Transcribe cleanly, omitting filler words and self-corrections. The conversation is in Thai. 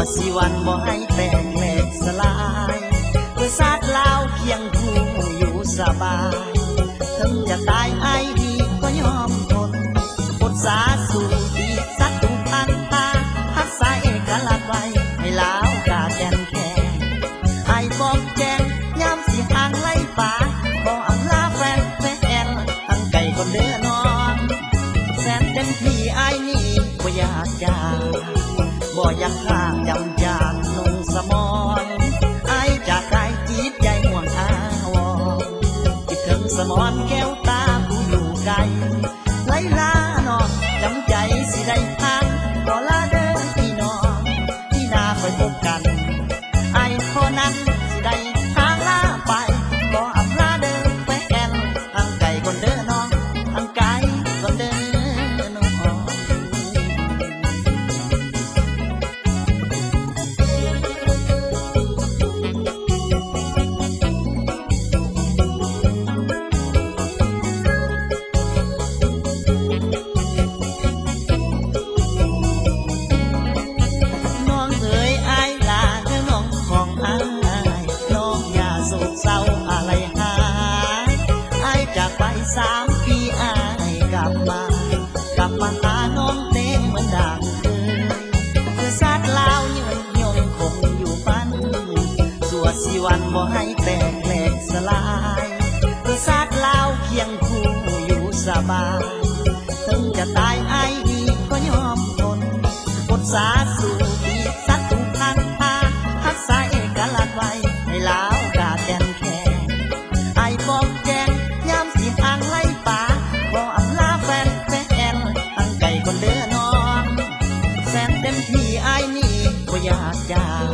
สิวันบ่ให้แตกแหลกสลายเพื่อชาติลาวเคียงคู่อยู่สบายถึงจะตายไอ้ดีก็ยอมทนอดสาสู่ดีสักทุกพันตาพักสายเอกลักษณ์ไว้ให้ลาวกาแกนแค่ไอ้บอกแจงยามสิทางไล่ป่าบ่อำลาแฟนทั้งไก่คนเดือนอนแสนเต็มที่ไอ้นี่บ่อยากจากบ่อยากข้ามจำจากนุ่งสมอนไอ้จากกายจีบใจห่วงอาวรคิดถึงสมอนแก้วตาผู้อยู่ไกลไล่ลาน้องจำใจสิได้พักก็ลาเดินพี่น้องที่นาคอยพบกันไอ้คนนั้นสิได้ทางลาไปก็อำลาเดินแฟนทางไก่คนเดินน้องทางไก่คนเดิน3 ปีอายกลับมาหาน้องเพลงเหมือนดังเคยคือชาติลาวยืนยงคงอยู่ปันสัวสิวันบ่ให้แตกแหลกสลายคือชาติลาวเคียงคู่อยู่สบายถึงจะตายไอ้ดีก็ยอมทนอดสาสู่ดีสักทุกพันตาพักษาเอกลักษณ์ไว้ให้ลาวกาแกนแค่ไอ้บอกแจงยามสิทางไล่ป่าบ่อำลาแฟนตั้งไก่คนเดือนอนแสนเต็มที่ไอ้นี่บ่อยากจาก